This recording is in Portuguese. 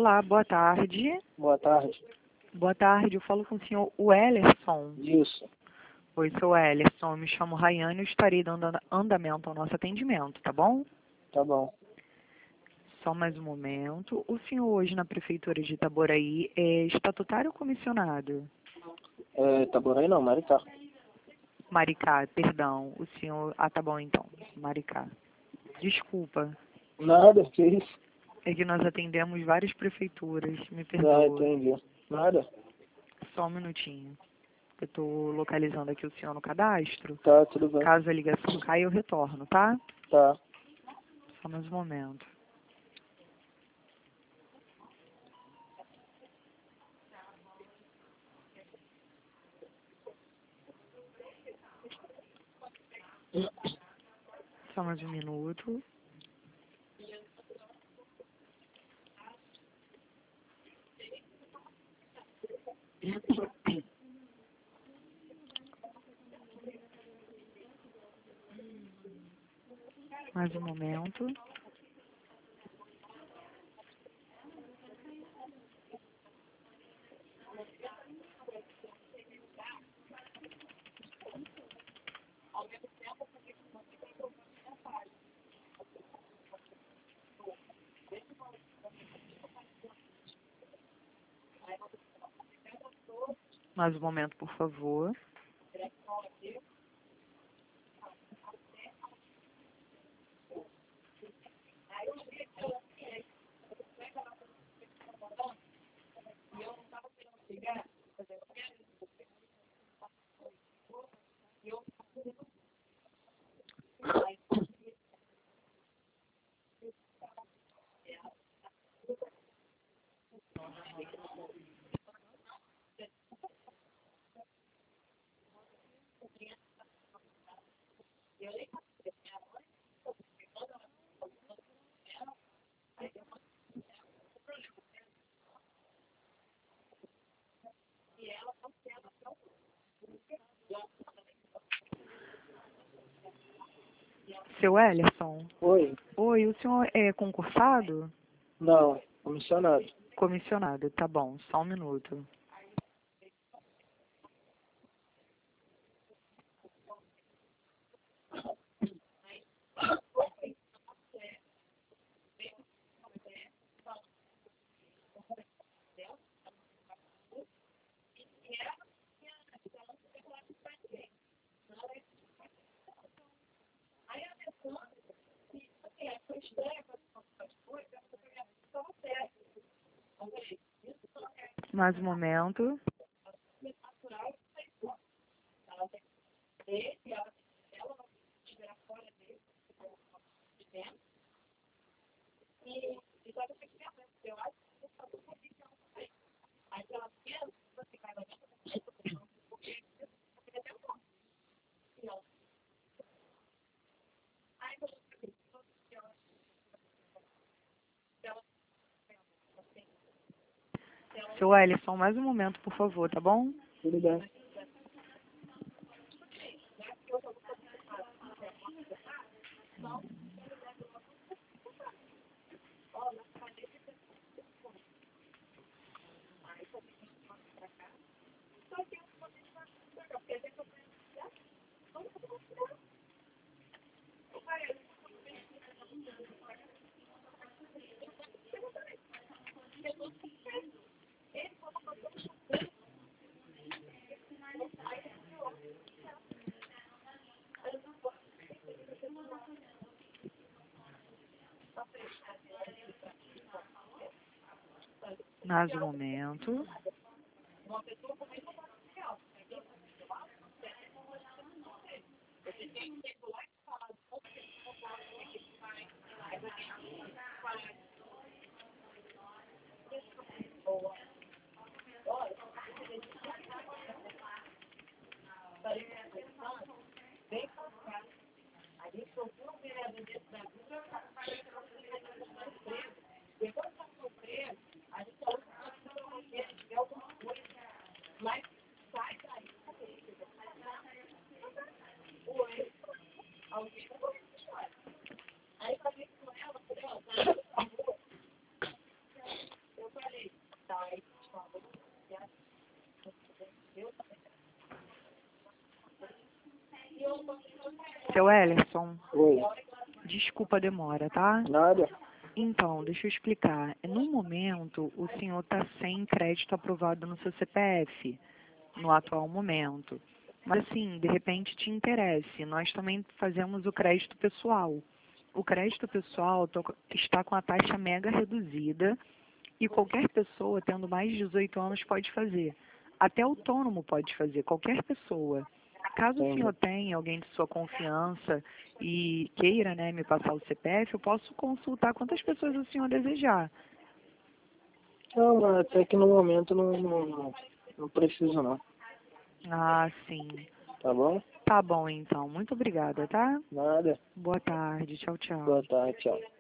Olá, boa tarde. Boa tarde. Boa tarde, eu falo com o senhor Wellerson. Isso. Oi, sou Wellerson, eu me chamo Rayane e estarei dando andamento ao nosso atendimento, tá bom? Tá bom. Só mais um momento. O senhor hoje na Prefeitura de Itaboraí é estatutário ou comissionado? Itaboraí não, Maricá. Maricá, perdão. O senhor... Ah, tá bom então. Maricá. Desculpa. Nada, que isso? É que nós atendemos várias prefeituras. Me Ah, perdoa. entendi. Nada? Só um minutinho. Eu estou localizando aqui o senhor no cadastro. Tá, tudo bem. Caso a ligação caia, eu retorno, tá? Tá. Só mais um momento. Só mais um minuto. Mais um momento. Mais um momento, por favor. Seu Wellerson? Oi. Oi, o senhor é concursado? Não, comissionado. Comissionado, tá bom. Só um minuto. Mais um momento. Seu Wellerson, mais um momento, por favor, tá bom? Tudo bem. Mais um momento. Seu Ellerson, Oi. desculpa a demora, tá? Nada. Então, deixa eu explicar. No momento, o senhor está sem crédito aprovado no seu CPF, no atual momento. Mas, assim, de repente te interesse. Nós também fazemos o crédito pessoal. O crédito pessoal está com a taxa mega reduzida e qualquer pessoa tendo mais de 18 anos pode fazer. Até autônomo pode fazer, qualquer pessoa. Caso o Entendi. senhor tenha alguém de sua confiança e queira, né, me passar o CPF, eu posso consultar quantas pessoas o senhor desejar. Não, mas até que no momento não preciso não. Ah, sim. Tá bom? Tá bom, então. Muito obrigada, tá? Nada. Boa tarde. Tchau, tchau. Boa tarde, tchau.